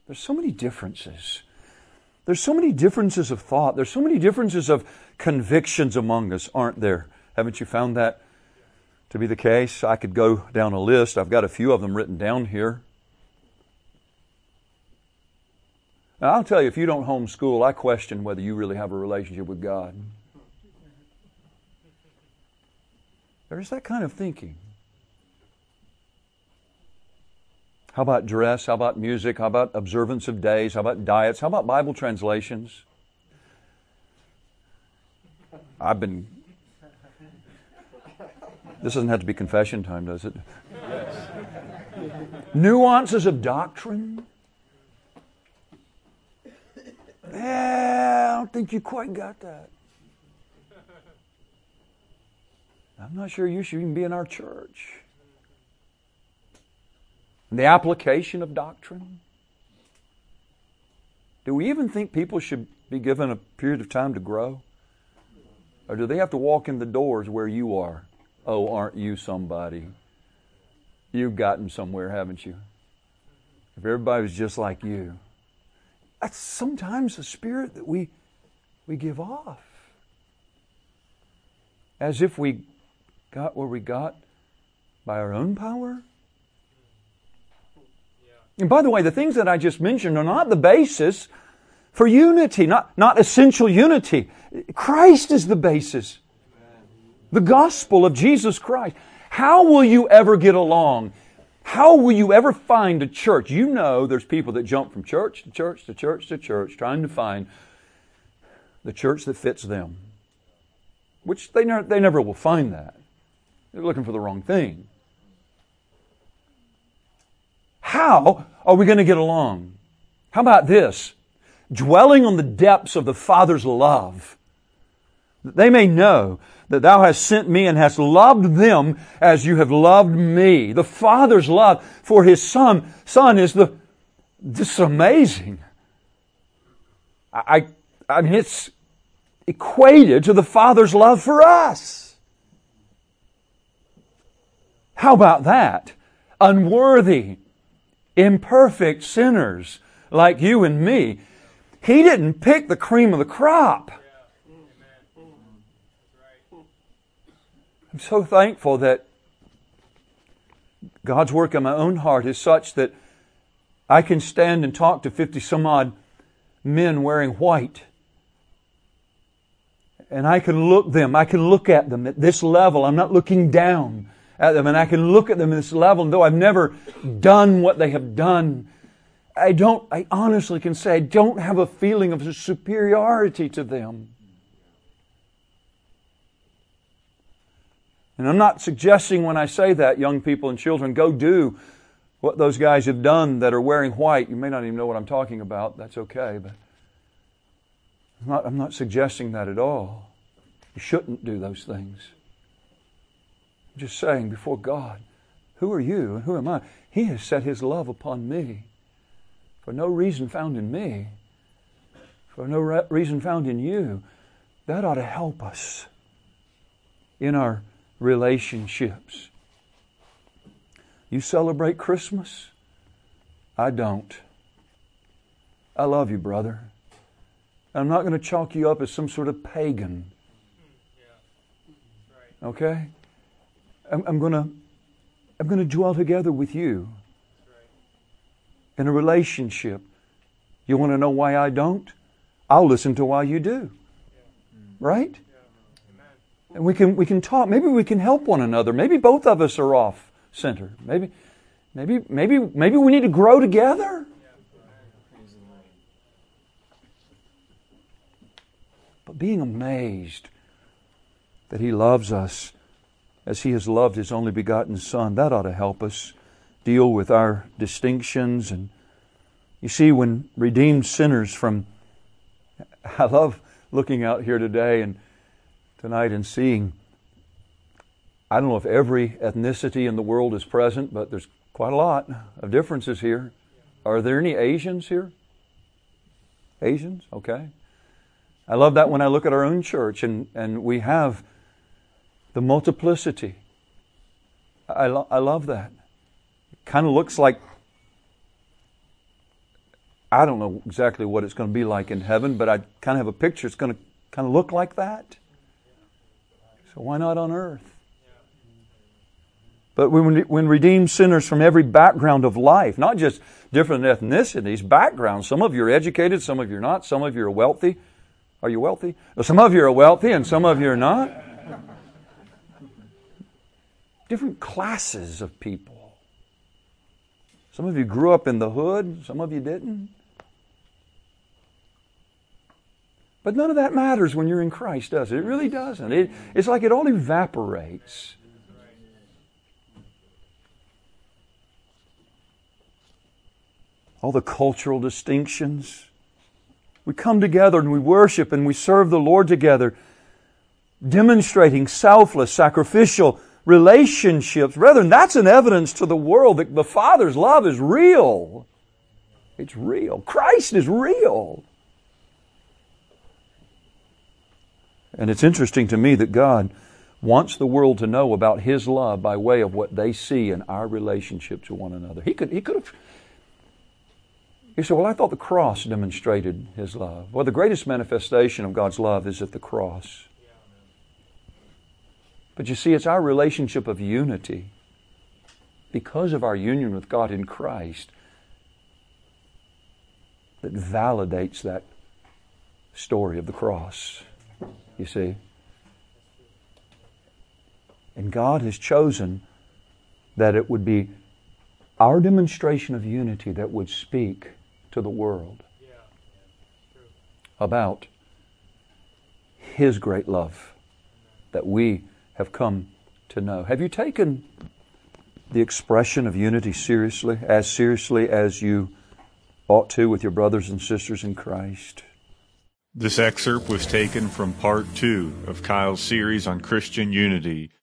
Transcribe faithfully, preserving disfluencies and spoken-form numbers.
There's so many differences. There's so many differences of thought. There's so many differences of convictions among us, aren't there? Haven't you found that to be the case? I could go down a list. I've got a few of them written down here. Now, I'll tell you, if you don't homeschool, I question whether you really have a relationship with God. There's that kind of thinking. How about dress? How about music? How about observance of days? How about diets? How about Bible translations? I've been... This doesn't have to be confession time, does it? Nuances of doctrine? Yeah, I don't think you quite got that. I'm not sure you should even be in our church. The application of doctrine. Do we even think people should be given a period of time to grow? Or do they have to walk in the doors where you are? Oh, aren't you somebody? You've gotten somewhere, haven't you? If everybody was just like you. That's sometimes the spirit that we we give off. As if we got where we got by our own power. And by the way, the things that I just mentioned are not the basis for unity, not, not essential unity. Christ is the basis. The gospel of Jesus Christ. How will you ever get along? How will you ever find a church? You know there's people that jump from church to church to church to church trying to find the church that fits them. Which they never, they never will find that. They're looking for the wrong thing. How are we going to get along? How about this? Dwelling on the depths of the Father's love, that they may know that Thou hast sent me and hast loved them as You have loved me. The Father's love for His Son, Son is the, this is amazing. I, I mean, it's equated to the Father's love for us. How about that? Unworthy, imperfect sinners like you and me. He didn't pick the cream of the crop. I'm so thankful that God's work in my own heart is such that I can stand and talk to fifty some odd men wearing white. And I can look them, I can look at them at this level. I'm not looking down at them. And I can look at them at this level. And though I've never done what they have done, I don't, I honestly can say I don't have a feeling of superiority to them. And I'm not suggesting when I say that, young people and children, go do what those guys have done that are wearing white. You may not even know what I'm talking about. That's okay. But I'm not, I'm not suggesting that at all. You shouldn't do those things. I'm just saying before God, who are you and who am I? He has set His love upon me for no reason found in me, for no re- reason found in you. That ought to help us in our relationships. You celebrate Christmas? I don't. I love you, brother. I'm not going to chalk you up as some sort of pagan. Okay? I'm, I'm going to I'm going to dwell together with you in a relationship. You want to know why I don't? I'll listen to why you do. Right? And we can we can talk. Maybe we can help one another. Maybe both of us are off center. Maybe maybe maybe maybe we need to grow together. But being amazed that He loves us as He has loved His only begotten Son, that ought to help us deal with our distinctions. And you see, when redeemed sinners from, I love looking out here today and tonight and seeing, I don't know if every ethnicity in the world is present, but there's quite a lot of differences here. Are there any Asians here? Asians? Okay. I love that when I look at our own church and, and we have the multiplicity. I, lo- I love that. It kind of looks like I don't know exactly what it's going to be like in heaven, but I kind of have a picture. It's going to kind of look like that. So why not on earth? But when, when redeemed sinners from every background of life, not just different ethnicities, backgrounds. Some of you are educated, some of you are not. Some of you are wealthy. Are you wealthy? Some of you are wealthy and some of you are not. Different classes of people. Some of you grew up in the hood, some of you didn't. But none of that matters when you're in Christ, does it? It really doesn't. It, it's like it all evaporates. All the cultural distinctions. We come together and we worship and we serve the Lord together, demonstrating selfless, sacrificial relationships. Brethren, that's an evidence to the world that the Father's love is real. It's real. Christ is real. And it's interesting to me that God wants the world to know about His love by way of what they see in our relationship to one another. He could, he could have... You say, well, I thought the cross demonstrated His love. Well, the greatest manifestation of God's love is at the cross. But you see, it's our relationship of unity, because of our union with God in Christ, that validates that story of the cross. You see? And God has chosen that it would be our demonstration of unity that would speak to the world about His great love that we have come to know. Have you taken the expression of unity seriously, as seriously as you ought to with your brothers and sisters in Christ? This excerpt was taken from part two of Kyle's series on Christian unity.